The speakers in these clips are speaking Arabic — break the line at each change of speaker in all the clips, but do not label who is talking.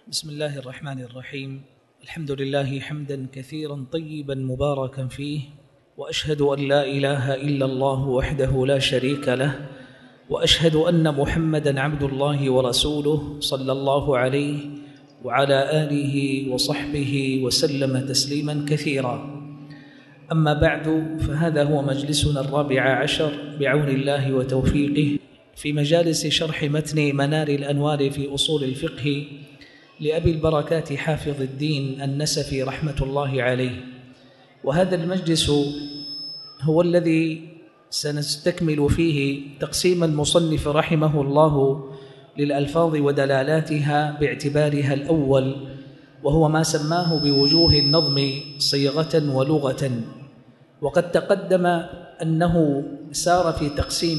بسم الله الرحمن الرحيم. الحمد لله حمدا كثيرا طيبا مباركا فيه، وأشهد أن لا إله إلا الله وحده لا شريك له، وأشهد أن محمدا عبد الله ورسوله صلى الله عليه وعلى آله وصحبه وسلم تسليما كثيرا. أما بعد، فهذا هو مجلسنا 14 بعون الله وتوفيقه في مجالس شرح متن منار الأنوار في أصول الفقه لأبي البركات حافظ الدين النسفي رحمة الله عليه. وهذا المجلس هو الذي سنستكمل فيه تقسيم المصنف رحمه الله للألفاظ ودلالاتها باعتبارها الأول، وهو ما سماه بوجوه النظم صيغة ولغة. وقد تقدم أنه سار في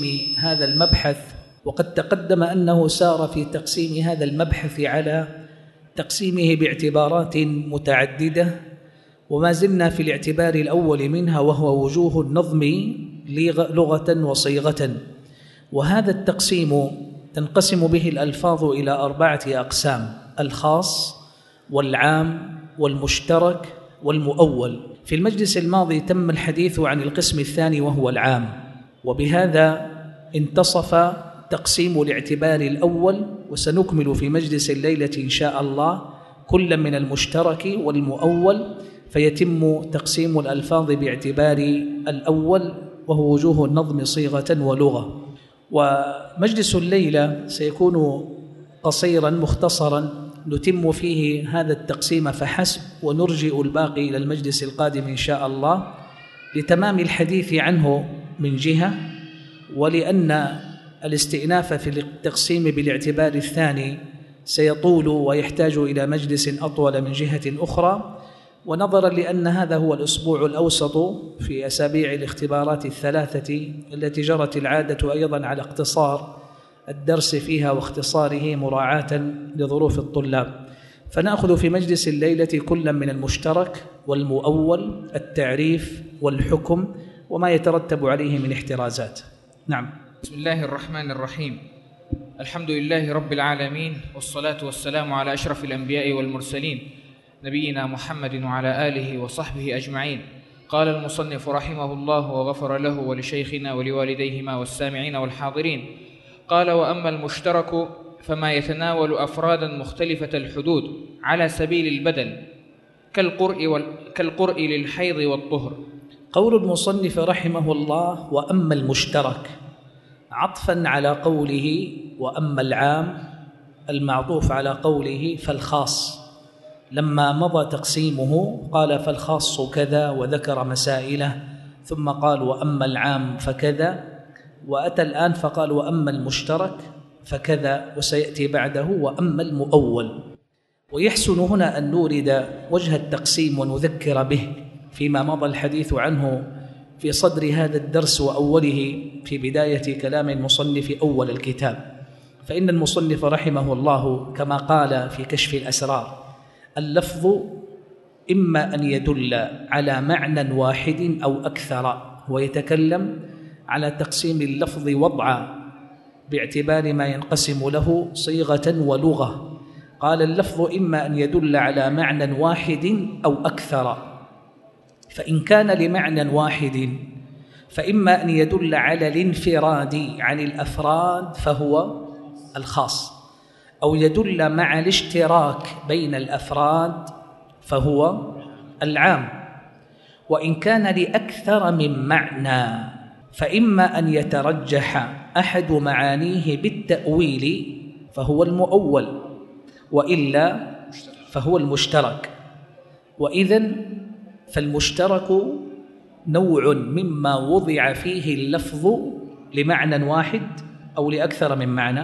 تقسيم هذا المبحث على تقسيمه باعتبارات متعددة، وما زلنا في الاعتبار الأول منها وهو وجوه النظم لغة وصيغة. وهذا التقسيم تنقسم به الألفاظ إلى 4 أقسام: الخاص والعام والمشترك والمؤول. في المجلس الماضي تم الحديث عن القسم الثاني وهو العام، وبهذا انتصف تقسيم الاعتبار الأول، وسنكمل في مجلس الليلة إن شاء الله كل من المشترك والمؤول، فيتم تقسيم الألفاظ باعتبار الأول وهو وجوه النظم صيغة ولغة. ومجلس الليلة سيكون قصيرا مختصرا نتم فيه هذا التقسيم فحسب، ونرجئ الباقي إلى المجلس القادم إن شاء الله لتمام الحديث عنه من جهة، ولأن الاستئناف في التقسيم بالاعتبار الثاني سيطول ويحتاج إلى مجلس أطول من جهة أخرى، ونظرا لأن هذا هو الأسبوع الأوسط في أسابيع الاختبارات الثلاثة التي جرت العادة أيضا على اقتصار الدرس فيها واختصاره مراعاة لظروف الطلاب، فنأخذ في مجلس الليلة كل من المشترك والمؤول، التعريف والحكم وما يترتب عليه من احترازات. نعم.
بسم الله الرحمن الرحيم. الحمد لله رب العالمين، والصلاة والسلام على أشرف الأنبياء والمرسلين نبينا محمد وعلى آله وصحبه أجمعين. قال المصنف رحمه الله وغفر له ولشيخنا ولوالديهما والسامعين والحاضرين. قال: وأما المشترك فما يتناول أفرادا مختلفة الحدود على سبيل البدل كالقرء للحيض والطهر.
قول المصنف رحمه الله: وأما المشترك، عطفا على قوله وأما العام، المعطوف على قوله فالخاص. لما مضى تقسيمه قال فالخاص كذا وذكر مسائله، ثم قال وأما العام فكذا، وأتى الآن فقال وأما المشترك فكذا، وسيأتي بعده وأما المؤول. ويحسن هنا أن نورد وجه التقسيم ونذكر به فيما مضى الحديث عنه في صدر هذا الدرس وأوله في بداية كلام المصنف أول الكتاب. فإن المصنف رحمه الله كما قال في كشف الأسرار: اللفظ إما أن يدل على معنى واحد أو أكثر، ويتكلم على تقسيم اللفظ وضعا باعتبار ما ينقسم له صيغة ولغة. قال: اللفظ إما أن يدل على معنى واحد أو أكثر، فإن كان لمعنى واحد فإما أن يدل على الانفراد عن الأفراد فهو الخاص، أو يدل مع الاشتراك بين الأفراد فهو العام. وإن كان لأكثر من معنى فإما أن يترجح أحد معانيه بالتأويل فهو المؤول، وإلا فهو المشترك. وإذن فالمشترك نوع مما وضع فيه اللفظ لمعنى واحد أو لأكثر من معنى،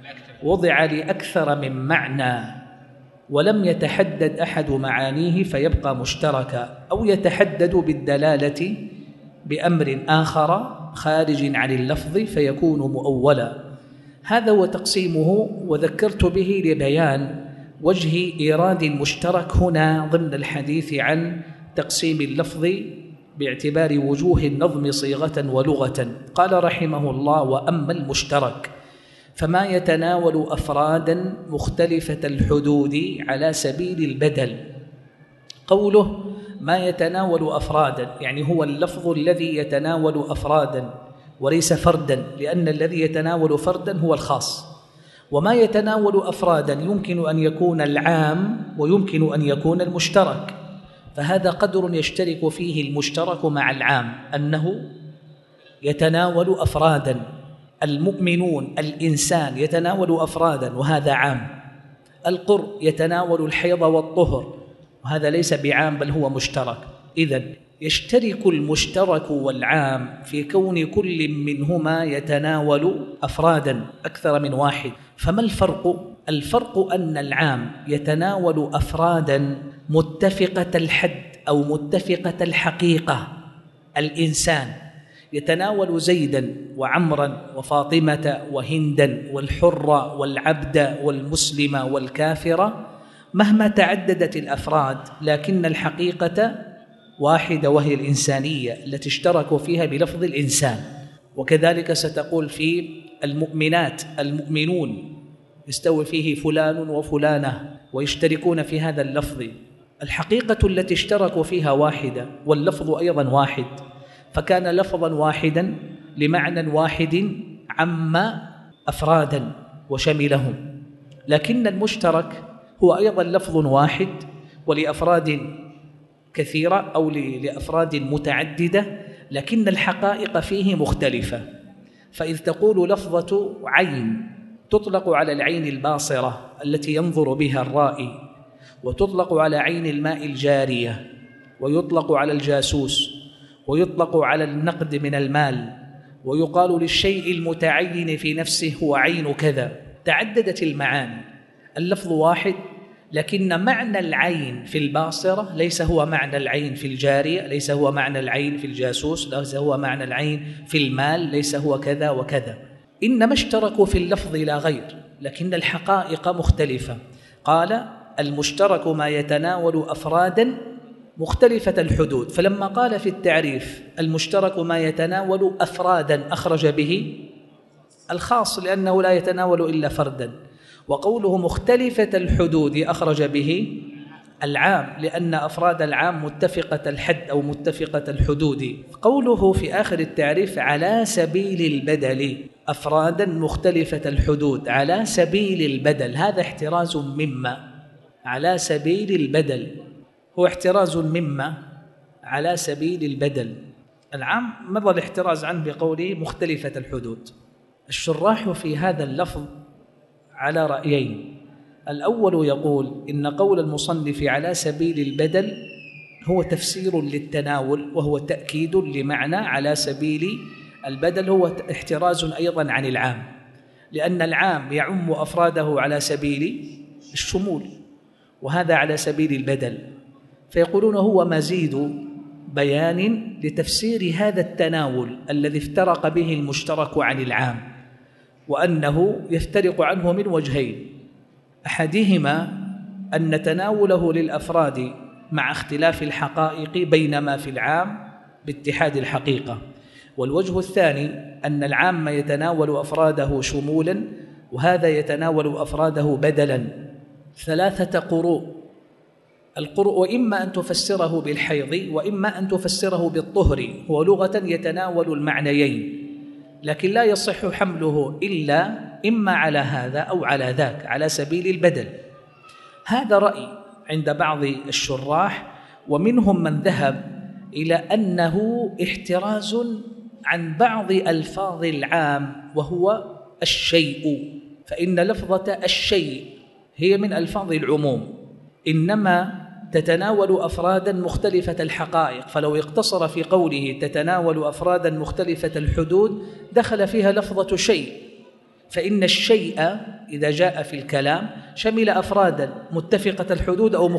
وضع لأكثر من معنى ولم يتحدد أحد معانيه فيبقى مشتركا، أو يتحدد بالدلالة بأمر آخر خارج عن اللفظ فيكون مؤولا. هذا هو تقسيمه، وذكرت به لبيان وجه إيراد المشترك هنا ضمن الحديث عن تقسيم اللفظ باعتبار وجوه النظم صيغة ولغة. قال رحمه الله: وأما المشترك فما يتناول أفرادا مختلفة الحدود على سبيل البدل. قوله ما يتناول أفرادا يعني هو اللفظ الذي يتناول أفرادا وليس فردا، لأن الذي يتناول فردا هو الخاص، وما يتناول أفرادا يمكن أن يكون العام ويمكن أن يكون المشترك، فهذا قدر يشترك فيه المشترك مع العام، أنه يتناول أفرادا. المؤمنون الإنسان يتناول أفرادا وهذا عام. القرء يتناول الحيض والطهر وهذا ليس بعام بل هو مشترك. إذن يشترك المشترك والعام في كون كل منهما يتناول أفرادا أكثر من واحد. فما الفرق؟ الفرق أن العام يتناول أفرادا متفقة الحد أو متفقة الحقيقة. الإنسان يتناول زيدا وعمرا وفاطمة وهندا والحرة والعبد والمسلم والكافرة مهما تعددت الأفراد، لكن الحقيقة واحدة وهي الإنسانية التي اشتركوا فيها بلفظ الإنسان. وكذلك ستقول في المؤمنات المؤمنون يستوي فيه فلان وفلانة ويشتركون في هذا اللفظ. الحقيقة التي اشتركوا فيها واحدة واللفظ أيضا واحد، فكان لفظا واحدا لمعنى واحد عم أفرادا وشملهم. لكن المشترك هو أيضا لفظ واحد ولأفراد كثيرة أو لأفراد متعددة، لكن الحقائق فيه مختلفة. فإذ تقول لفظة عين تطلق على العين الباصرة التي ينظر بها الرائي، وتطلق على عين الماء الجارية، ويطلق على الجاسوس، ويطلق على النقد من المال، ويقال للشيء المتعين في نفسه هو عين كذا. تعددت المعاني، اللفظ واحد، لكن معنى العين في الباصرة ليس هو معنى العين في الجارية، ليس هو معنى العين في الجاسوس، ليس هو معنى العين في المال، ليس هو كذا وكذا. إنما اشتركوا في اللفظ لا غير، لكن الحقائق مختلفة. قال المشترك ما يتناول أفرادا مختلفة الحدود، فلما قال في التعريف المشترك ما يتناول أفرادا أخرج به الخاص لأنه لا يتناول إلا فردا، وقوله مختلفة الحدود أخرج به العام لأن أفراد العام متفقة الحد أو متفقة الحدود. قوله في آخر التعريف على سبيل البدل أفرادا مختلفة الحدود على سبيل البدل، هذا احتراز مما على سبيل البدل، هو احتراز مما على سبيل البدل. العام مضى الاحتراز عنه بقوله مختلفة الحدود. الشراح في هذا اللفظ على رأيين. الأول يقول إن قول المصنف على سبيل البدل هو تفسير للتناول، وهو تأكيد لمعنى على سبيل البدل، هو احتراز أيضا عن العام، لأن العام يعم أفراده على سبيل الشمول وهذا على سبيل البدل، فيقولون هو مزيد بيان لتفسير هذا التناول الذي افترق به المشترك عن العام، وأنه يفترق عنه من وجهين: أحدهما أن تناوله للأفراد مع اختلاف الحقائق بينما في العام باتحاد الحقيقة، والوجه الثاني أن العام يتناول أفراده شمولا وهذا يتناول أفراده بدلا. 3 قروء. القرء وإما أن تفسره بالحيض وإما أن تفسره بالطهر، هو لغة يتناول المعنيين، لكن لا يصح حمله إلا إما على هذا أو على ذاك على سبيل البدل. هذا رأي عند بعض الشراح، ومنهم من ذهب إلى أنه احتراز عن بعض ألفاظ العام وهو الشيء، فإن لفظة الشيء هي من ألفاظ العموم، إنما تتناول أفرادا مختلفة الحقائق، فلو اقتصر في قوله تتناول أفرادا مختلفة الحدود دخل فيها لفظة شيء، فإن الشيء إذا جاء في الكلام شمل أفرادا متفقة الحدود أو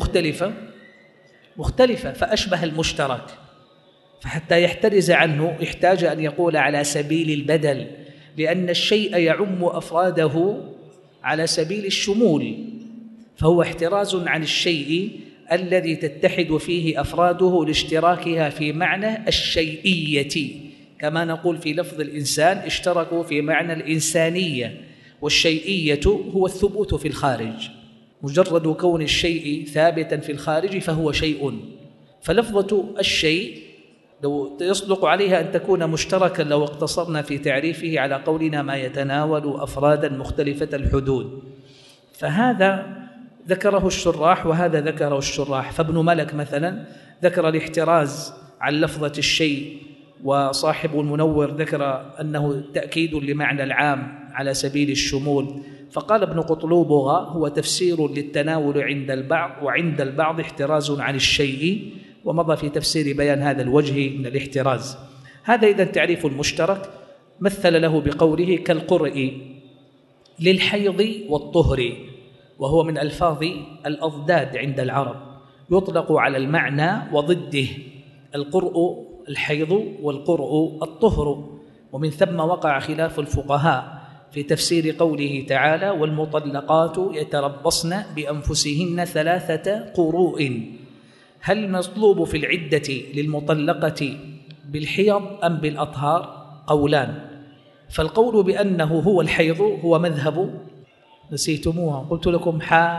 مختلفة فأشبه المشترك، فحتى يحترز عنه احتاج أن يقول على سبيل البدل، لأن الشيء يعم أفراده على سبيل الشمول، فهو احتراز عن الشيء الذي تتحد فيه أفراده لاشتراكها في معنى الشيئية، كما نقول في لفظ الإنسان اشتركوا في معنى الإنسانية، والشيئية هو الثبوت في الخارج، مجرد كون الشيء ثابتا في الخارج فهو شيء. فلفظة الشيء لو يصدق عليها أن تكون مشتركا لو اقتصرنا في تعريفه على قولنا ما يتناول أفرادا مختلفة الحدود، فهذا ذكره الشراح وهذا ذكره الشراح. فابن ملك مثلا ذكر الاحتراز عن لفظة الشيء، وصاحب المنور ذكر أنه تأكيد لمعنى العام على سبيل الشمول. فقال ابن قطلوبغة هو تفسير للتناول عند البعض، وعند البعض احتراز عن الشيء، ومضى في تفسير بيان هذا الوجه من الاحتراز. هذا إذن تعريف المشترك، مثل له بقوله كالقرء للحيض والطهر، وهو من ألفاظ الأضداد عند العرب، يطلق على المعنى وضده، القرء الحيض والقرء الطهر. ومن ثم وقع خلاف الفقهاء في تفسير قوله تعالى والمطلقات يتربصن بأنفسهن 3 قروء، هل المطلوب في العدة للمطلقة بالحيض أم بالأطهار؟ قولان، فالقول بأنه هو الحيض هو مذهب، نسيتموها قلت لكم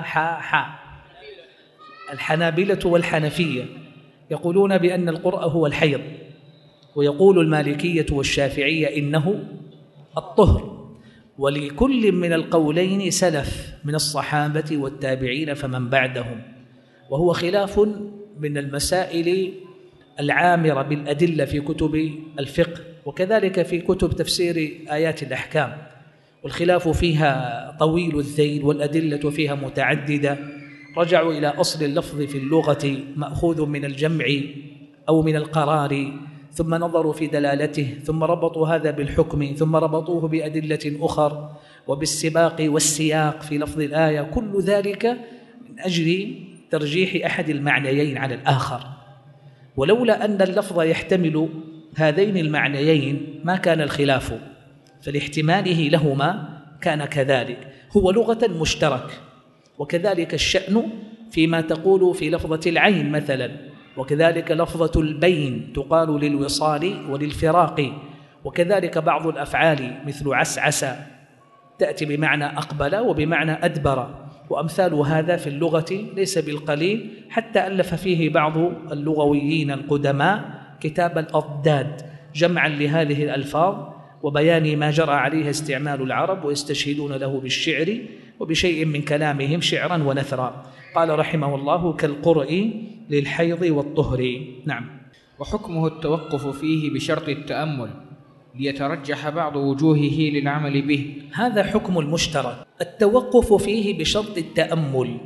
الحنابلة والحنفية يقولون بأن القرء هو الحيض، ويقول المالكية والشافعية إنه الطهر. ولكل من القولين سلف من الصحابة والتابعين فمن بعدهم، وهو خلاف من المسائل العامرة بالأدلة في كتب الفقه، وكذلك في كتب تفسير آيات الأحكام، والخلاف فيها طويل الذيل والأدلة فيها متعددة. رجعوا إلى أصل اللفظ في اللغة مأخوذ من الجمع أو من القرار، ثم نظروا في دلالته، ثم ربطوا هذا بالحكم، ثم ربطوه بأدلة أخر وبالسباق والسياق في لفظ الآية، كل ذلك من أجل ترجيح أحد المعنيين على الآخر. ولولا أن اللفظ يحتمل هذين المعنيين ما كان الخلاف، فلاحتماله لهما كان كذلك. هو لغة مشترك، وكذلك الشأن فيما تقول في لفظة العين مثلا، وكذلك لفظة البين تقال للوصال وللفراق، وكذلك بعض الأفعال مثل عسعس تأتي بمعنى أقبل وبمعنى أدبر، وأمثال هذا في اللغة ليس بالقليل، حتى ألف فيه بعض اللغويين القدماء كتاب الأضداد جمعا لهذه الألفاظ وبيان ما جرى عليها استعمال العرب، ويستشهدون له بالشعر وبشيء من كلامهم شعرا ونثرا. قال رحمه الله كالقرء للحيض والطهر. نعم.
وحكمه التوقف فيه بشرط التأمل ليترجح بعض وجوهه للعمل به.
هذا حكم المشترك، التوقف فيه بشرط التأمل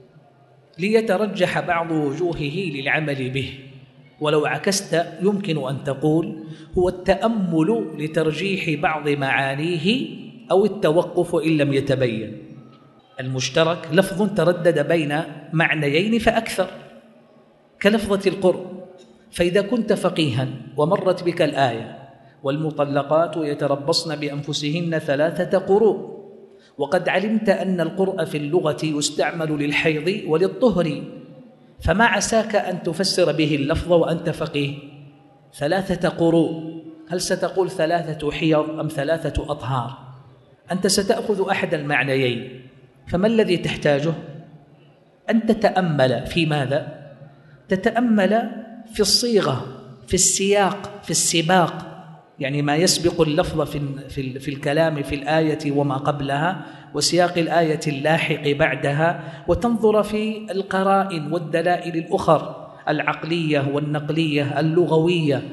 ليترجح بعض وجوهه للعمل به. ولو عكست يمكن أن تقول هو التأمل لترجيح بعض معانيه أو التوقف إن لم يتبين. المشترك لفظ تردد بين معنيين فأكثر، كلفظة القرء، فإذا كنت فقيها ومرت بك الآية والمطلقات يتربصن بأنفسهن 3 قروء، وقد علمت أن القرء في اللغة يستعمل للحيض وللطهر، فما عساك أن تفسر به اللفظ وأنت فقيه 3 قروء؟ هل ستقول 3 حيض أم 3 أطهار؟ أنت ستأخذ أحد المعنيين، فما الذي تحتاجه؟ أن تتأمل في ماذا؟ تتأمل في الصيغة، في السياق، في السباق، يعني ما يسبق اللفظ في الكلام في الآية وما قبلها، وسياق الآية اللاحق بعدها، وتنظر في القرائن والدلائل الأخر العقلية والنقلية اللغوية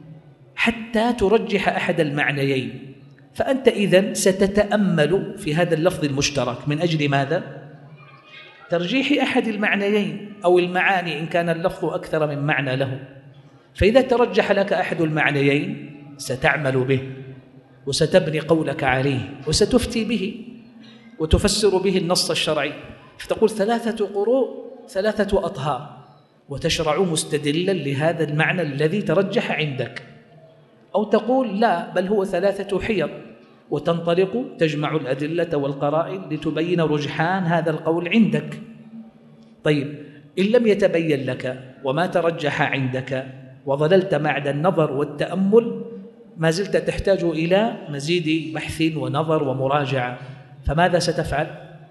حتى ترجح أحد المعنيين. فأنت إذن ستتأمل في هذا اللفظ المشترك من أجل ماذا؟ ترجيح أحد المعنيين أو المعاني إن كان اللفظ أكثر من معنى له. فإذا ترجح لك أحد المعنيين ستعمل به وستبني قولك عليه وستفتي به وتفسر به النص الشرعي، فتقول 3 قروء 3 أطهار، وتشرع مستدلا لهذا المعنى الذي ترجح عندك. أو تقول لا، بل هو 3 حيض، وتنطلق تجمع الأدلة والقرائن لتبين رجحان هذا القول عندك. طيب، إن لم يتبين لك وما ترجح عندك وظللت بعد النظر والتأمل، ما زلت تحتاج إلى مزيد بحث ونظر ومراجعة. فماذا ستفعل؟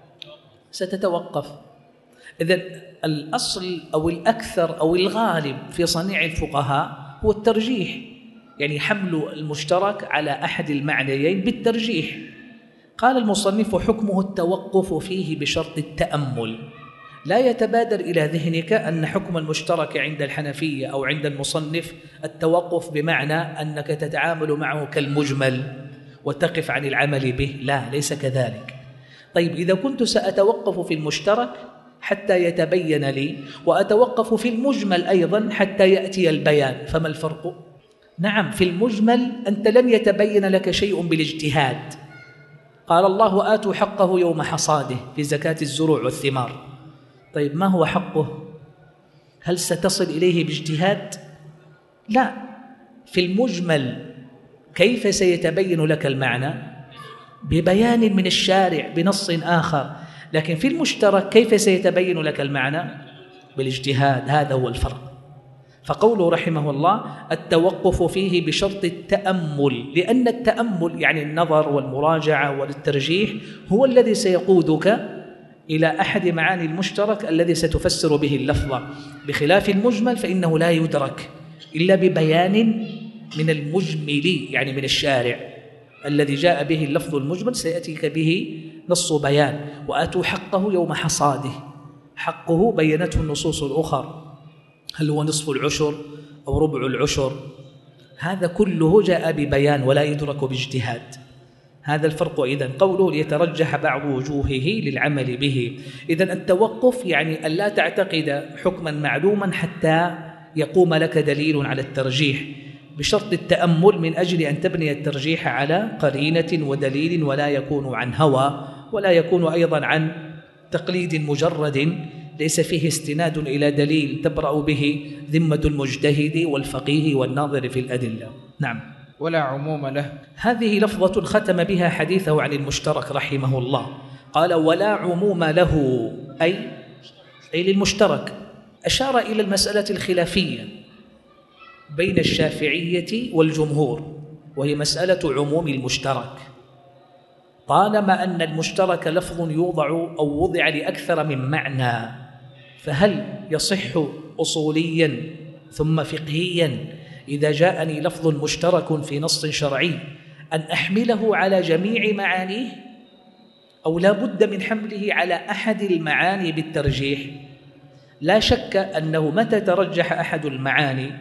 ستتوقف. إذن الأصل أو الأكثر أو الغالب في صنيع الفقهاء هو الترجيح، يعني حمل المشترك على أحد المعنيين بالترجيح. قال المصنف: حكمه التوقف فيه بشرط التأمل. لا يتبادر إلى ذهنك أن حكم المشترك عند الحنفية أو عند المصنف التوقف بمعنى أنك تتعامل معه كالمجمل وتقف عن العمل به، لا، ليس كذلك. طيب، إذا كنت سأتوقف في المشترك حتى يتبين لي، وأتوقف في المجمل أيضا حتى يأتي البيان، فما الفرق؟ نعم، في المجمل أنت لن يتبين لك شيء بالاجتهاد. قال الله: وآتوا حقه يوم حصاده في زكاة الزروع والثمار. طيب، ما هو حقه؟ هل ستصل إليه باجتهاد؟ لا. في المجمل كيف سيتبين لك المعنى؟ ببيان من الشارع بنص آخر. لكن في المشترك كيف سيتبين لك المعنى؟ بالاجتهاد. هذا هو الفرق. فقوله رحمه الله: التوقف فيه بشرط التأمل، لأن التأمل يعني النظر والمراجعة والترجيح هو الذي سيقودك إلى أحد معاني المشترك الذي ستفسر به اللفظة، بخلاف المجمل فإنه لا يدرك إلا ببيان من المجمل، يعني من الشارع الذي جاء به اللفظ المجمل سيأتيك به نص بيان. وآتوا حقه يوم حصاده، حقه بينته النصوص الأخرى، هل هو نصف العشر أو ربع العشر، هذا كله جاء ببيان ولا يدرك باجتهاد. هذا الفرق. إذن قوله: ليترجح بعض وجوهه للعمل به. إذن التوقف يعني أن لا تعتقد حكما معلوما حتى يقوم لك دليل على الترجيح، بشرط التأمل من أجل أن تبني الترجيح على قرينة ودليل، ولا يكون عن هوى، ولا يكون أيضا عن تقليد مجرد ليس فيه استناد إلى دليل تبرأ به ذمة المجتهد والفقيه والناظر في الأدلة. نعم.
ولا عموم له.
هذه لفظة ختم بها حديثه عن المشترك رحمه الله. قال: ولا عموم له، أي للمشترك. أشار إلى المسألة الخلافية بين الشافعية والجمهور، وهي مسألة عموم المشترك. طالما أن المشترك لفظ يوضع أو وضع لأكثر من معنى، فهل يصح أصوليا ثم فقهيا إذا جاءني لفظ مشترك في نص شرعي أن أحمله على جميع معانيه، أو لا بد من حمله على أحد المعاني بالترجيح؟ لا شك أنه متى ترجح أحد المعاني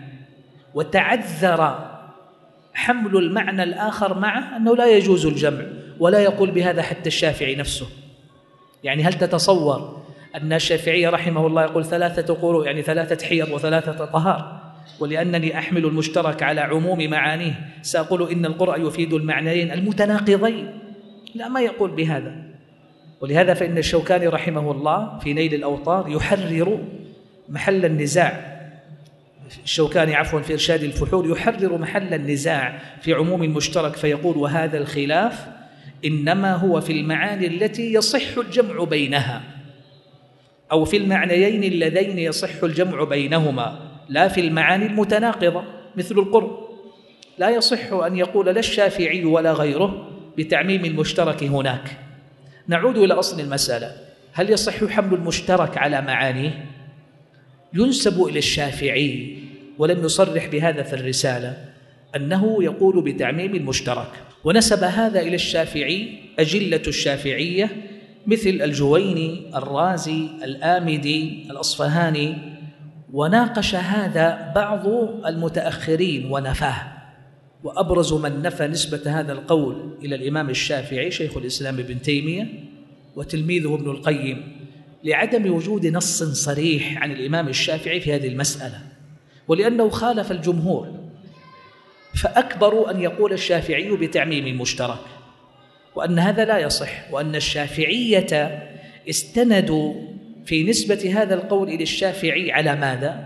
وتعذر حمل المعنى الآخر معه أنه لا يجوز الجمع، ولا يقول بهذا حتى الشافعي نفسه. يعني هل تتصور أن الشافعي رحمه الله يقول 3 قروء يعني 3 حيض و3 طهار، ولأنني أحمل المشترك على عموم معانيه سأقول إن القرء يفيد المعنيين المتناقضين؟ لا، ما يقول بهذا. ولهذا فإن الشوكاني رحمه الله في نيل الأوطار يحرر محل النزاع، الشوكاني عفوا في إرشاد الفحول يحرر محل النزاع في عموم المشترك فيقول: وهذا الخلاف إنما هو في المعاني التي يصح الجمع بينها، أو في المعنيين اللذين يصح الجمع بينهما، لا في المعاني المتناقضة مثل القرب. لا يصح أن يقول لا الشافعي ولا غيره بتعميم المشترك هناك. نعود إلى أصل المسألة: هل يصح حمل المشترك على معانيه؟ ينسب إلى الشافعي ولم يصرح بهذا في الرسالة أنه يقول بتعميم المشترك، ونسب هذا إلى الشافعي أجلة الشافعية مثل الجويني، الرازي، الآمدي، الأصفهاني، وناقش هذا بعض المتأخرين ونفاه. وأبرز من نفى نسبة هذا القول إلى الإمام الشافعي شيخ الإسلام ابن تيمية وتلميذه ابن القيم، لعدم وجود نص صريح عن الإمام الشافعي في هذه المسألة، ولأنه خالف الجمهور، فأكبروا أن يقول الشافعي بتعميم المشترك، وأن هذا لا يصح، وأن الشافعية استندوا في نسبة هذا القول إلى الشافعي على ماذا؟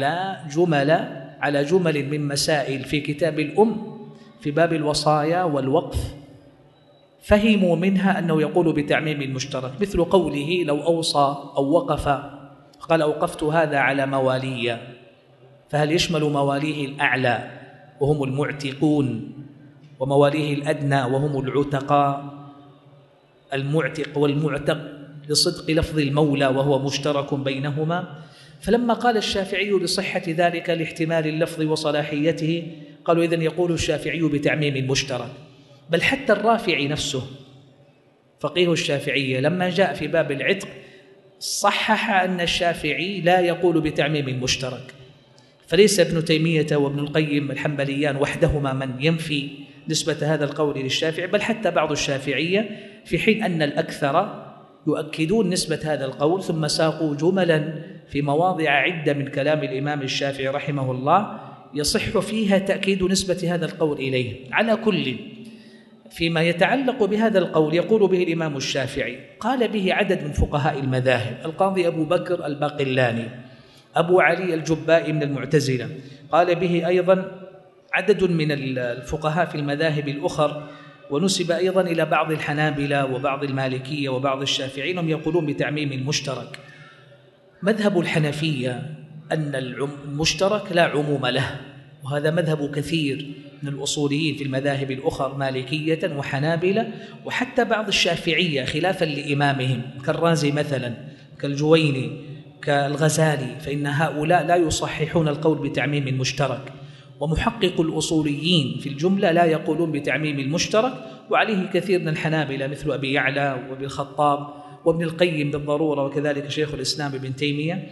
على جمل من مسائل في كتاب الأم في باب الوصايا والوقف، فهموا منها أنه يقول بتعميم المشترك، مثل قوله لو أوصى أو وقف قال أوقفت هذا على موالي، فهل يشمل مواليه الأعلى وهم المعتقون ومواليه الأدنى وهم العتقاء؟ المعتق والمعتق لصدق لفظ المولى وهو مشترك بينهما. فلما قال الشافعي بصحة ذلك لاحتمال اللفظ وصلاحيته قالوا إذن يقول الشافعي بتعميم المشترك. بل حتى الرافعي نفسه فقيه الشافعية لما جاء في باب العتق صحح أن الشافعي لا يقول بتعميم المشترك. فليس ابن تيمية وابن القيم الحنبليان وحدهما من ينفي نسبة هذا القول للشافعي، بل حتى بعض الشافعية، في حين أن الأكثر يؤكدون نسبة هذا القول، ثم ساقوا جملا في مواضع عدة من كلام الإمام الشافعي رحمه الله يصح فيها تأكيد نسبة هذا القول إليه. على كل، فيما يتعلق بهذا القول يقول به الإمام الشافعي قال به عدد من فقهاء المذاهب: القاضي أبو بكر الباقلاني، أبو علي الجبائي من المعتزلة، قال به أيضا عدد من الفقهاء في المذاهب الأخر، ونسب أيضا إلى بعض الحنابلة وبعض المالكية وبعض الشافعيين، هم يقولون بتعميم المشترك. مذهب الحنفية أن المشترك لا عموم له، وهذا مذهب كثير من الأصوليين في المذاهب الأخر مالكية وحنابلة وحتى بعض الشافعية خلافا لإمامهم كالرازي مثلا، كالجويني، كالغزالي، فإن هؤلاء لا يصححون القول بتعميم المشترك. ومحقق الأصوليين في الجملة لا يقولون بتعميم المشترك، وعليه كثير من الحنابلة مثل أبي يعلى وابن الخطاب وابن القيم بالضرورة، وكذلك شيخ الإسلام ابن تيمية،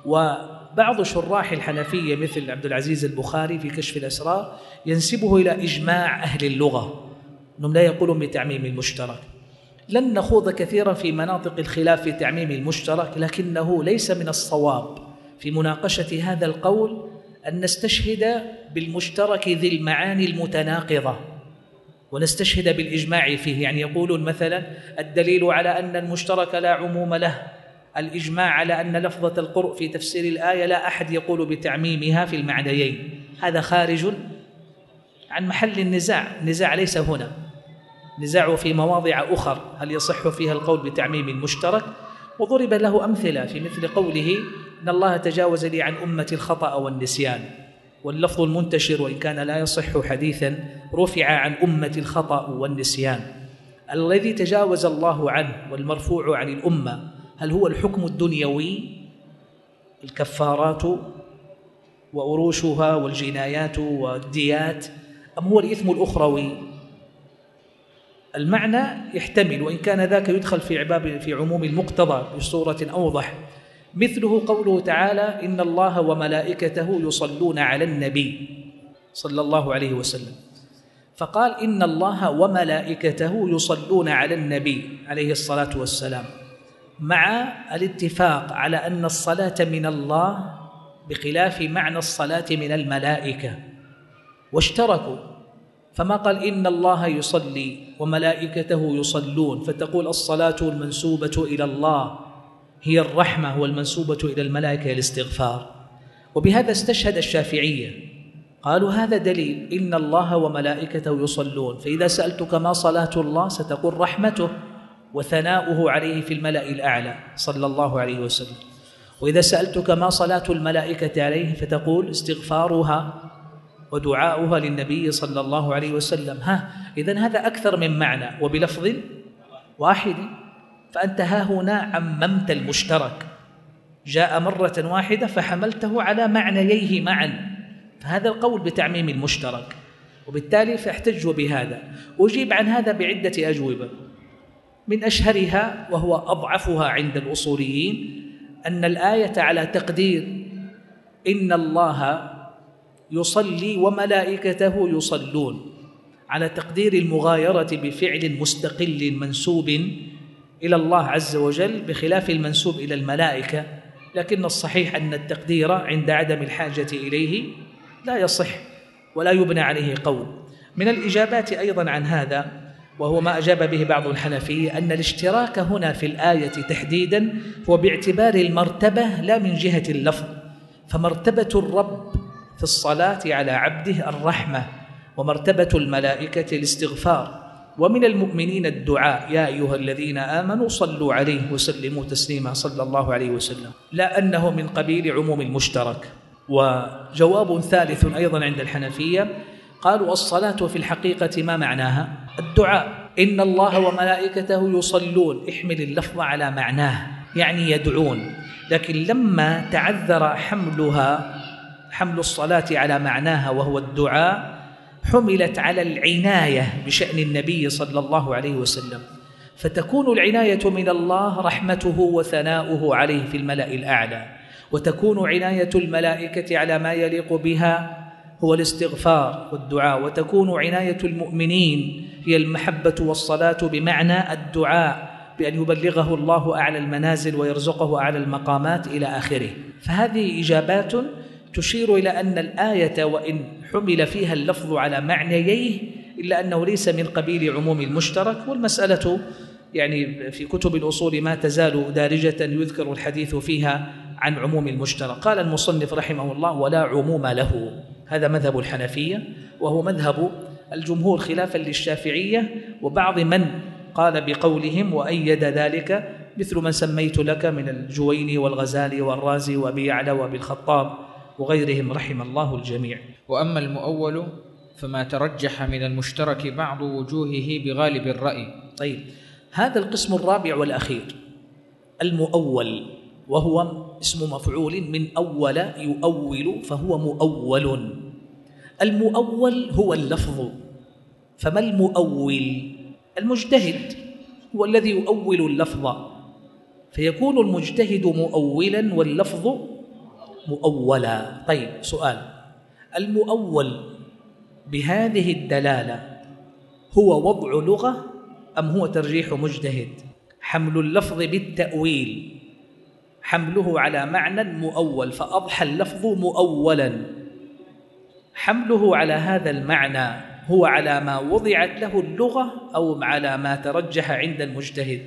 وبعض شراح الحنفية مثل عبد العزيز البخاري في كشف الأسرار ينسبه إلى إجماع أهل اللغة أنهم لا يقولون بتعميم المشترك. لن نخوض كثيرا في مناطق الخلاف في تعميم المشترك، لكنه ليس من الصواب في مناقشة هذا القول أن نستشهد بالمشترك ذي المعاني المتناقضة ونستشهد بالإجماع فيه. يعني يقولون مثلا الدليل على أن المشترك لا عموم له الإجماع على أن لفظة القرء في تفسير الآية لا أحد يقول بتعميمها في المعنيين. هذا خارج عن محل النزاع ليس هنا، نزاع في مواضع أخر هل يصح فيها القول بتعميم المشترك. وضرب له أمثلة في مثل قوله إن الله تجاوز لي عن أمتي الخطأ والنسيان، واللفظ المنتشر وإن كان لا يصح حديثا رفع عن أمة الخطأ والنسيان. الذي تجاوز الله عنه والمرفوع عن الأمة هل هو الحكم الدنيوي الكفارات وأروشها والجنايات والديات، أم هو الإثم الأخروي؟ المعنى يحتمل، وإن كان ذاك يدخل في عموم المقتضى بصورة أوضح. مثله قوله تعالى إن الله وملائكته يصلون على النبي صلى الله عليه وسلم، فقال إن الله وملائكته يصلون على النبي عليه الصلاة والسلام، مع الاتفاق على أن الصلاة من الله بخلاف معنى الصلاة من الملائكة، واشتركوا، فما قال إن الله يصلي وملائكته يصلون فتقول الصلاة المنسوبة إلى الله هي الرحمة والمنسوبة إلى الملائكة الاستغفار. وبهذا استشهد الشافعية، قالوا هذا دليل إن الله وملائكته يصلون، فإذا سألتك ما صلاة الله ستقول رحمته وثناؤه عليه في الملأ الأعلى صلى الله عليه وسلم، وإذا سألتك ما صلاة الملائكة عليه فتقول استغفارها ودعاؤها للنبي صلى الله عليه وسلم. إذن هذا أكثر من معنى وبلفظ واحد، فأنت هنا عممت المشترك، جاء مرة واحدة فحملته على معنييه معا، فهذا القول بتعميم المشترك، وبالتالي فاحتجوا بهذا. أجيب عن هذا بعدة أجوبة، من أشهرها وهو أضعفها عند الأصوليين أن الآية على تقدير إن الله يصلي وملائكته يصلون، على تقدير المغايرة بفعل مستقل منسوب إلى الله عز وجل بخلاف المنسوب إلى الملائكة، لكن الصحيح أن التقدير عند عدم الحاجة إليه لا يصح ولا يبنى عليه قول. من الإجابات أيضا عن هذا، وهو ما أجاب به بعض الحنفية، أن الاشتراك هنا في الآية تحديدا هو باعتبار المرتبة لا من جهة اللفظ، فمرتبة الرب في الصلاة على عبده الرحمة، ومرتبة الملائكة الاستغفار، ومن المؤمنين الدعاء يا أيها الذين آمنوا صلوا عليه وسلموا تسليما صلى الله عليه وسلم، لا أنه من قبيل عموم المشترك. وجواب ثالث أيضا عند الحنفية، قالوا الصلاة في الحقيقة ما معناها؟ الدعاء، إن الله وملائكته يصلون، احمل اللفظ على معناه، يعني يدعون. لكن لما تعذر حمل الصلاة على معناها وهو الدعاء، حملت على العناية بشأن النبي صلى الله عليه وسلم، فتكون العناية من الله رحمته وثناؤه عليه في الملأ الأعلى، وتكون عناية الملائكة على ما يليق بها هو الاستغفار والدعاء، وتكون عناية المؤمنين هي المحبة والصلاة بمعنى الدعاء بأن يبلغه الله أعلى المنازل ويرزقه أعلى المقامات إلى آخره. فهذه إجابات تشير إلى أن الآية وإن حمل فيها اللفظ على معنييه إلا أنه ليس من قبيل عموم المشترك. والمسألة يعني في كتب الأصول ما تزال دارجة يذكر الحديث فيها عن عموم المشترك. قال المصنف رحمه الله: ولا عموم له. هذا مذهب الحنفية، وهو مذهب الجمهور خلافا للشافعية وبعض من قال بقولهم وأيد ذلك، مثل من سميت لك من الجويني والغزالي والرازي وأبي يعلى وأبي الخطاب وغيرهم رحم الله الجميع.
وأما المؤول فما ترجح من المشترك بعض وجوهه بغالب الرأي.
طيب، هذا القسم الرابع والأخير المؤول، وهو اسم مفعول من أول يؤول، فهو مؤول. المؤول هو اللفظ. فما المؤول؟ المجتهد هو الذي يؤول اللفظ، فيكون المجتهد مؤولا واللفظ مؤولا. طيب، سؤال: المؤول بهذه الدلالة هو وضع لغة أم هو ترجيح مجتهد؟ حمل اللفظ بالتأويل، حمله على معنى مؤول فأضحى اللفظ مؤولا، حمله على هذا المعنى هو على ما وضعت له اللغة أو على ما ترجح عند المجتهد؟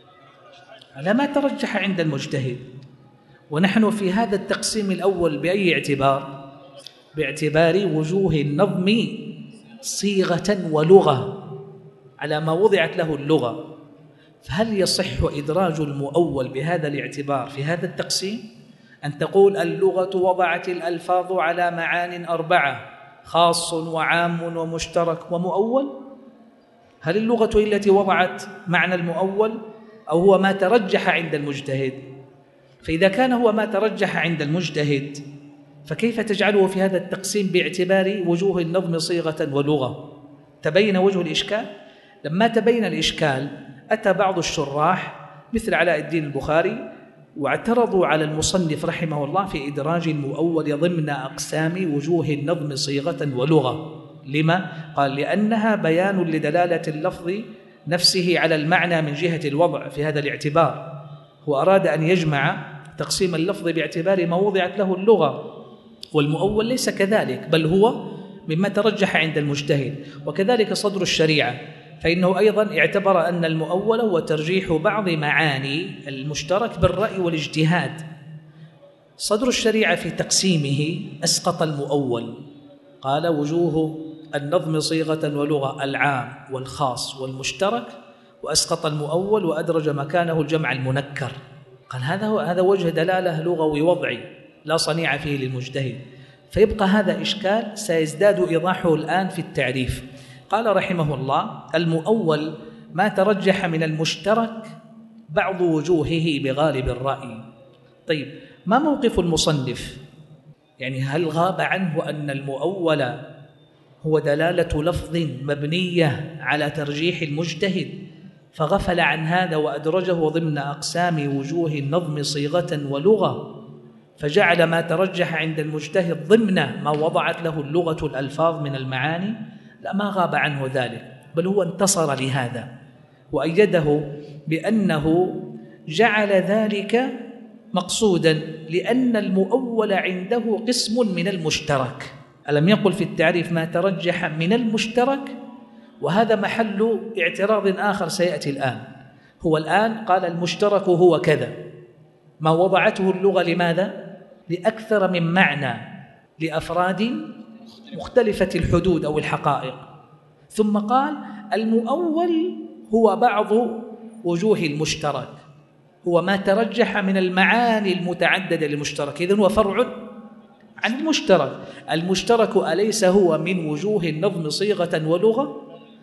على ما ترجح عند المجتهد. ونحن في هذا التقسيم الأول بأي اعتبار؟ باعتبار وجوه النظم صيغة ولغة، على ما وضعت له اللغة. فهل يصح إدراج المؤول بهذا الاعتبار في هذا التقسيم؟ أن تقول اللغة وضعت الألفاظ على معان 4: خاص وعام ومشترك ومؤول. هل اللغة هي التي وضعت معنى المؤول أو هو ما ترجح عند المجتهد؟ فإذا كان هو ما ترجح عند المجتهد، فكيف تجعله في هذا التقسيم باعتبار وجوه النظم صيغة ولغة؟ تبين وجه الإشكال؟ لما تبين الإشكال أتى بعض الشراح مثل علاء الدين البخاري واعترضوا على المصنف رحمه الله في إدراج المؤول ضمن أقسام وجوه النظم صيغة ولغة. لما؟ قال: لأنها بيان لدلالة اللفظ نفسه على المعنى من جهة الوضع في هذا الاعتبار. هو أراد أن يجمع تقسيم اللفظ باعتبار ما وضعت له اللغة، والمؤول ليس كذلك، بل هو مما ترجح عند المجتهد. وكذلك صدر الشريعة، فإنه أيضا اعتبر أن المؤول هو ترجيح بعض معاني المشترك بالرأي والاجتهاد. صدر الشريعة في تقسيمه أسقط المؤول، قال: وجوه النظم صيغة ولغة العام والخاص والمشترك، وأسقط المؤول وأدرج مكانه الجمع المنكر. قال هذا وجه دلالة لغوي وضعي لا صنيع فيه للمجتهد. فيبقى هذا إشكال سيزداد إيضاحه الآن في التعريف. قال رحمه الله: المؤول ما ترجح من المشترك بعض وجوهه بغالب الرأي. طيب، ما موقف المصنف؟ يعني هل غاب عنه أن المؤول هو دلالة لفظ مبنية على ترجيح المجتهد فغفل عن هذا وأدرجه ضمن أقسام وجوه النظم صيغة ولغة، فجعل ما ترجح عند المجتهد ضمن ما وضعت له اللغة الألفاظ من المعاني؟ لا، ما غاب عنه ذلك، بل هو انتصر لهذا وأيده بأنه جعل ذلك مقصودا، لأن المؤول عنده قسم من المشترك. ألم يقل في التعريف ما ترجح من المشترك؟ وهذا محل اعتراض آخر سيأتي الآن. هو الآن قال المشترك هو كذا، ما وضعته اللغة لماذا؟ لأكثر من معنى، لأفراد مختلفة الحدود أو الحقائق. ثم قال المؤول هو بعض وجوه المشترك، هو ما ترجح من المعاني المتعددة للمشترك، إذن هو فرع عن المشترك. المشترك أليس هو من وجوه النظم صيغة ولغة؟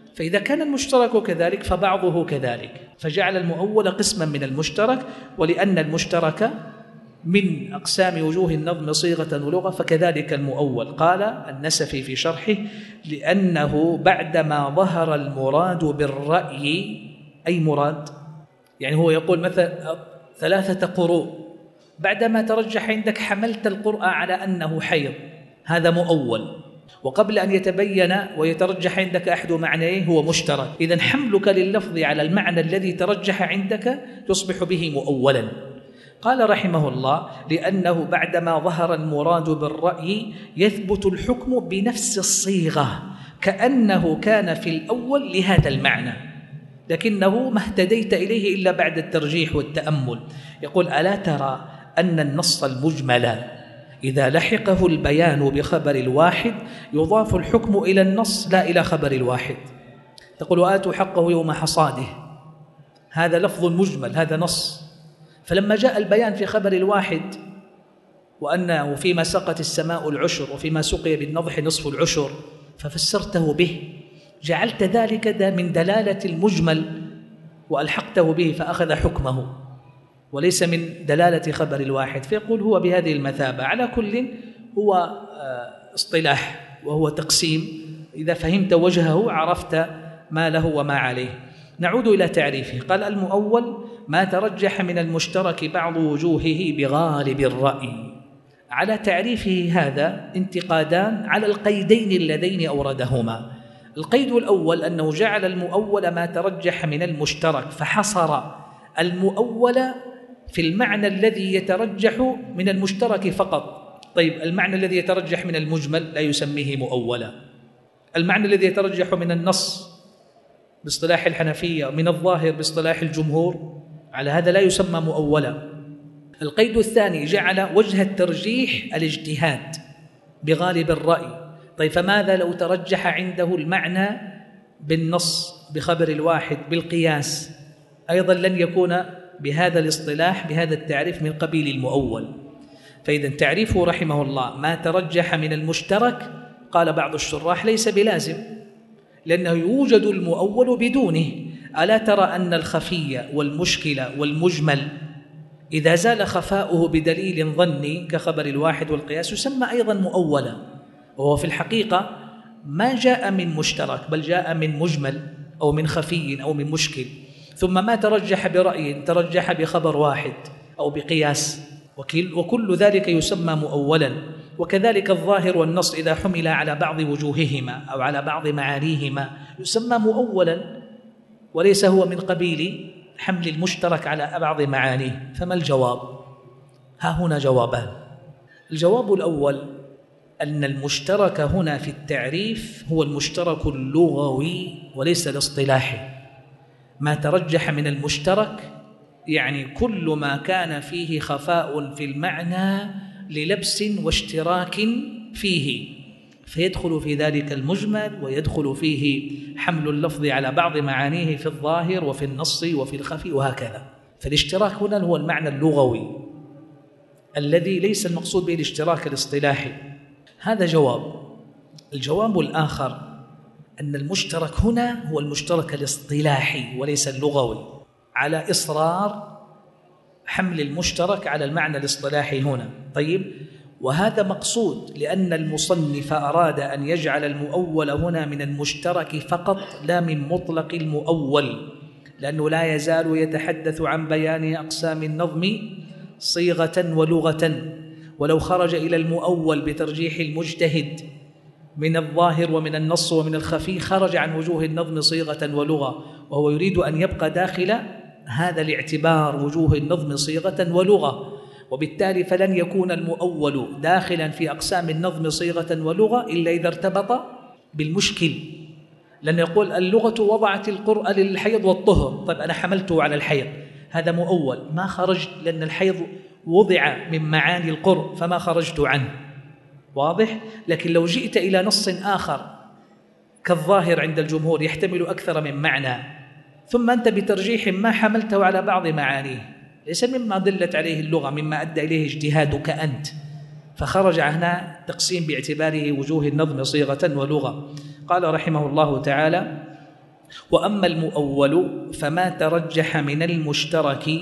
فإذا كان المشترك كذلك فبعضه كذلك، فجعل المؤول قسما من المشترك. ولأن المشترك من أقسام وجوه النظم صيغة ولغة فكذلك المؤول. قال النسفي في شرحه: لأنه بعدما ظهر المراد بالرأي، أي مراد؟ يعني هو يقول مثلا 3 قروء، بعدما ترجح عندك حملت القرء على أنه حيض، هذا مؤول، وقبل أن يتبين ويترجح عندك أحد معنيه هو مشترك. إذن حملك لللفظ على المعنى الذي ترجح عندك يصبح به مؤولا. قال رحمه الله: لأنه بعدما ظهر المراد بالرأي يثبت الحكم بنفس الصيغة كأنه كان في الأول لهذا المعنى، لكنه ما اهتديت إليه إلا بعد الترجيح والتأمل. يقول: ألا ترى أن النص المجمل إذا لحقه البيان بخبر الواحد يضاف الحكم إلى النص لا إلى خبر الواحد. تقول: وآتوا حقه يوم حصاده، هذا لفظ مجمل، هذا نص. فلما جاء البيان في خبر الواحد وأنه فيما سقت السماء العشر وفيما سقي بالنضح نصف العشر ففسرته به، جعلت ذلك من دلالة المجمل وألحقته به فأخذ حكمه وليس من دلالة خبر الواحد. فيقول هو بهذه المثابة. على كل هو اصطلاح وهو تقسيم، إذا فهمت وجهه عرفت ما له وما عليه. نعود إلى تعريفه. قال: المؤول ما ترجح من المشترك بعض وجوهه بغالب الرأي. على تعريفه هذا انتقادان على القيدين اللذين أوردهما. القيد الأول أنه جعل المؤول ما ترجح من المشترك فحصر المؤول في المعنى الذي يترجح من المشترك فقط. طيب، المعنى الذي يترجح من المجمل لا يسميه مؤولا، المعنى الذي يترجح من النص باصطلاح الحنفية من الظاهر باصطلاح الجمهور على هذا لا يسمى مؤولا. القيد الثاني جعل وجه الترجيح الاجتهاد بغالب الرأي. طيب، فماذا لو ترجح عنده المعنى بالنص بخبر الواحد بالقياس؟ أيضا لن يكون بهذا الاصطلاح بهذا التعريف من قبيل المؤول. فإذا تعريفه رحمه الله ما ترجح من المشترك، قال بعض الشراح ليس بلازم، لأنه يوجد المؤول بدونه. ألا ترى أن الخفي والمشكل والمجمل إذا زال خفاؤه بدليل ظني كخبر الواحد والقياس يسمى أيضا مؤولا، وهو في الحقيقة ما جاء من مشترك بل جاء من مجمل أو من خفي أو من مشكل، ثم ما ترجح برأي ترجح بخبر واحد أو بقياس، وكل ذلك يسمى مؤولا. وكذلك الظاهر والنص إذا حمل على بعض وجوههما أو على بعض معانيهما يسمى مؤولا، وليس هو من قبيل حمل المشترك على بعض معانيه. فما الجواب؟ ها هنا جوابان. الجواب الأول أن المشترك هنا في التعريف هو المشترك اللغوي وليس الاصطلاحي. ما ترجح من المشترك يعني كل ما كان فيه خفاء في المعنى للبس واشتراك فيه، فيدخل في ذلك المجمل ويدخل فيه حمل اللفظ على بعض معانيه في الظاهر وفي النص وفي الخفي وهكذا. فالاشتراك هنا هو المعنى اللغوي الذي ليس المقصود به الاشتراك الاصطلاحي. هذا جواب. الجواب الآخر أن المشترك هنا هو المشترك الاصطلاحي وليس اللغوي، على إصرار حمل المشترك على المعنى الاصطلاحي هنا. طيب، وهذا مقصود لأن المصنف أراد أن يجعل المؤول هنا من المشترك فقط لا من مطلق المؤول، لأنه لا يزال يتحدث عن بيان أقسام النظم صيغة ولغة، ولو خرج إلى المؤول بترجيح المجتهد من الظاهر ومن النص ومن الخفي خرج عن وجوه النظم صيغة ولغة، وهو يريد أن يبقى داخل هذا الاعتبار وجوه النظم صيغة ولغة، وبالتالي فلن يكون المؤول داخلا في أقسام النظم صيغة ولغة إلا إذا ارتبط بالمشكل. لأن يقول اللغة وضعت القرء للحيض والطهر، طيب أنا حملته على الحيض، هذا مؤول ما خرج، لأن الحيض وضع من معاني القرء فما خرجت عنه، واضح؟ لكن لو جئت إلى نص آخر كالظاهر عند الجمهور يحتمل أكثر من معنى، ثم أنت بترجيح ما حملته على بعض معانيه ليس مما دلت عليه اللغة، مما أدى إليه اجتهادك أنت، فخرج هنا تقسيم باعتباره وجوه النظم صيغة ولغة. قال رحمه الله تعالى: وأما المؤول فما ترجح من المشترك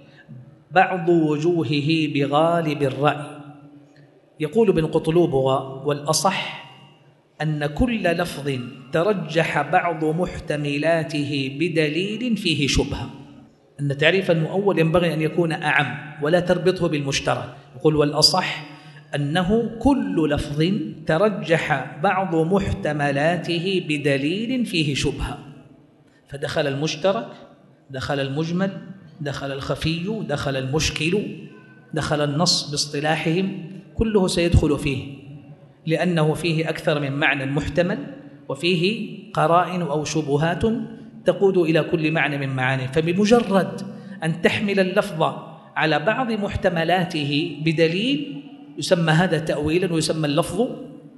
بعض وجوهه بغالب الرأي. يقول ابن قطلوبغة: والأصح أن كل لفظ ترجح بعض محتملاته بدليل فيه شبهة. أن تعريف المؤول ينبغي أن يكون أعم ولا تربطه بالمشترك. يقول: والأصح أنه كل لفظ ترجح بعض محتملاته بدليل فيه شبهة، فدخل المشترك، دخل المجمل، دخل الخفي، دخل المشكل، دخل النص باصطلاحهم، كله سيدخل فيه، لأنه فيه أكثر من معنى محتمل، وفيه قرائن أو شبهات تقود إلى كل معنى من معانيه. فبمجرد أن تحمل اللفظ على بعض محتملاته بدليل يسمى هذا تأويلا ويسمى اللفظ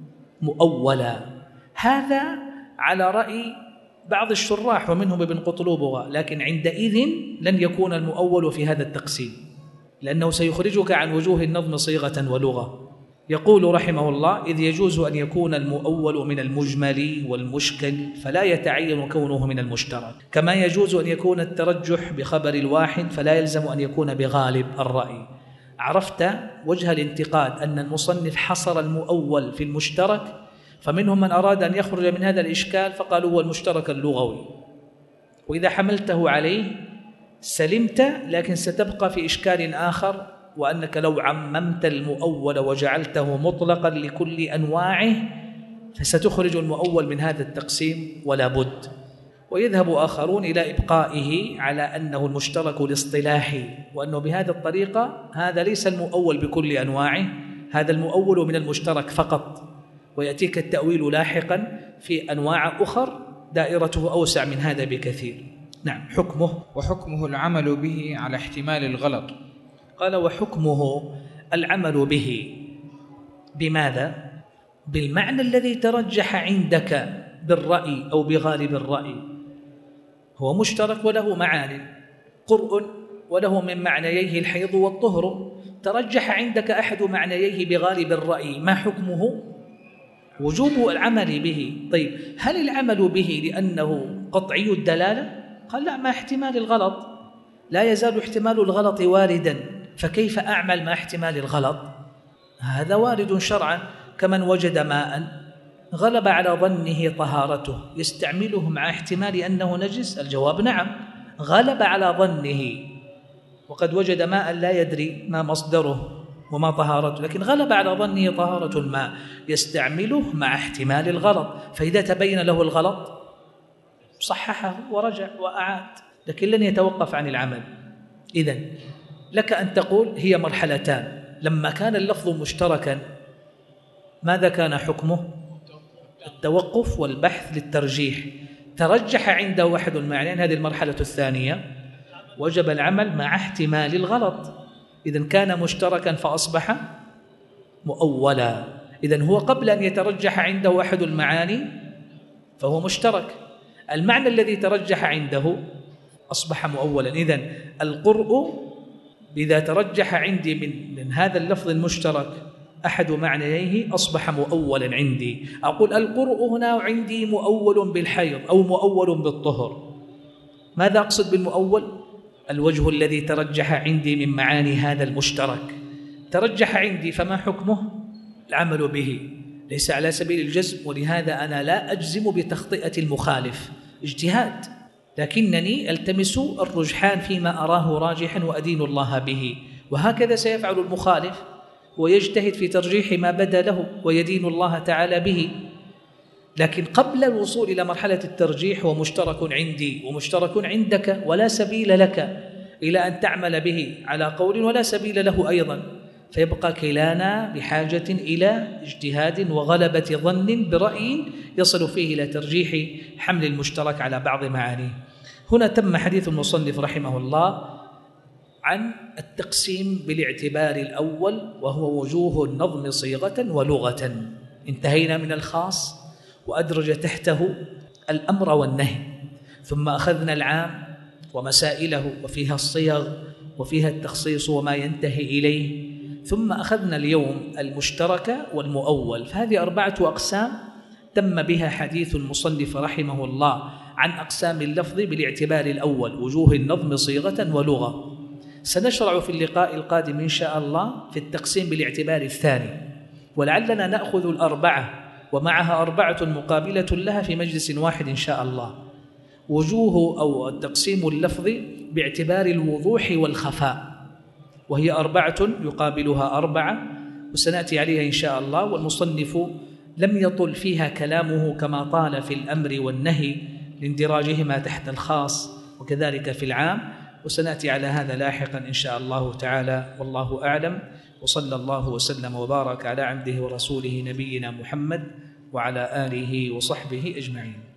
مؤولا. هذا على رأي بعض الشراح ومنهم ابن قطلوبغة، لكن عندئذ لن يكون المؤول في هذا التقسيم، لأنه سيخرجك عن وجوه النظم صيغة ولغة. يقول رحمه الله: إذ يجوز أن يكون المؤول من المجمل والمشكل فلا يتعين كونه من المشترك، كما يجوز أن يكون الترجح بخبر الواحد فلا يلزم أن يكون بغالب الرأي. عرفت وجه الانتقاد أن المصنف حصر المؤول في المشترك، فمنهم من أراد أن يخرج من هذا الإشكال فقالوا هو المشترك اللغوي، وإذا حملته عليه سلمت، لكن ستبقى في إشكال آخر، وأنك لو عممت المؤول وجعلته مطلقا لكل أنواعه فستخرج المؤول من هذا التقسيم ولا بد. ويذهب آخرون إلى إبقائه على أنه المشترك الاصطلاحي، وأنه بهذه الطريقة هذا ليس المؤول بكل أنواعه، هذا المؤول من المشترك فقط، ويأتيك التأويل لاحقا في أنواع أخر دائرته أوسع من هذا بكثير. نعم. حكمه
وحكمه العمل به على احتمال الغلط.
قال: وحكمه العمل به بماذا؟ بالمعنى الذي ترجح عندك بالرأي أو بغالب الرأي. هو مشترك وله معاني، قرء وله من معنييه الحيض والطهر، ترجح عندك أحد معنييه بغالب الرأي، ما حكمه؟ وجوب العمل به. طيب، هل العمل به لأنه قطعي الدلالة؟ قال: لا، مع احتمال الغلط، لا يزال احتمال الغلط واردا، فكيف أعمل مع احتمال الغلط؟ هذا وارد شرعا. كمن وجد ماء غلب على ظنه طهارته، يستعمله مع احتمال أنه نجس؟ الجواب نعم، غلب على ظنه، وقد وجد ماء لا يدري ما مصدره وما طهارته، لكن غلب على ظنه طهارة الماء، يستعمله مع احتمال الغلط، فإذا تبين له الغلط صححه ورجع وأعاد، لكن لن يتوقف عن العمل. إذن لك أن تقول هي مرحلتان. لما كان اللفظ مشتركا ماذا كان حكمه؟ التوقف والبحث للترجيح، ترجح عنده أحد المعنيين، هذه المرحلة الثانية، وجب العمل مع احتمال الغلط. إذن كان مشتركا فأصبح مؤولا. إذن هو قبل أن يترجح عنده أحد المعاني فهو مشترك، المعنى الذي ترجح عنده أصبح مؤولا. إذن القرء إذا ترجح عندي من هذا اللفظ المشترك أحد معنيه أصبح مؤولا عندي. أقول القرء هنا عندي مؤول بالحيض أو مؤول بالطهر. ماذا أقصد بالمؤول؟ الوجه الذي ترجح عندي من معاني هذا المشترك ترجح عندي، فما حكمه؟ العمل به، ليس على سبيل الجزم، ولهذا أنا لا أجزم بتخطئة المخالف، اجتهاد، لكنني ألتمس الرجحان فيما أراه راجحا وأدين الله به. وهكذا سيفعل المخالف، ويجتهد في ترجيح ما بدا له ويدين الله تعالى به. لكن قبل الوصول إلى مرحلة الترجيح هو مشترك عندي ومشترك عندك، ولا سبيل لك إلى أن تعمل به على قول ولا سبيل له أيضا، فيبقى كلانا بحاجة إلى اجتهاد وغلبة ظن برأي يصل فيه إلى ترجيح حمل المشترك على بعض معانيه. هنا تم حديث المصنف رحمه الله عن التقسيم بالاعتبار الأول، وهو وجوه النظم صيغة ولغة. انتهينا من الخاص وأدرج تحته الأمر والنهي، ثم أخذنا العام ومسائله وفيها الصيغ وفيها التخصيص وما ينتهي إليه، ثم أخذنا اليوم المشترك والمؤول. فهذه 4 أقسام تم بها حديث المصنف رحمه الله عن أقسام اللفظ بالاعتبار الأول، وجوه النظم صيغة ولغة. سنشرع في اللقاء القادم إن شاء الله في التقسيم بالاعتبار الثاني، ولعلنا نأخذ الأربعة ومعها أربعة مقابلة لها في مجلس واحد إن شاء الله. وجوه أو التقسيم اللفظي باعتبار الوضوح والخفاء، وهي أربعة يقابلها أربعة، وسنأتي عليها إن شاء الله. والمصنف لم يطل فيها كلامه كما طال في الأمر والنهي لاندراجهما تحت الخاص وكذلك في العام، وسنأتي على هذا لاحقا إن شاء الله تعالى، والله أعلم. وصلى الله وسلم وبارك على عبده ورسوله نبينا محمد وعلى آله وصحبه أجمعين.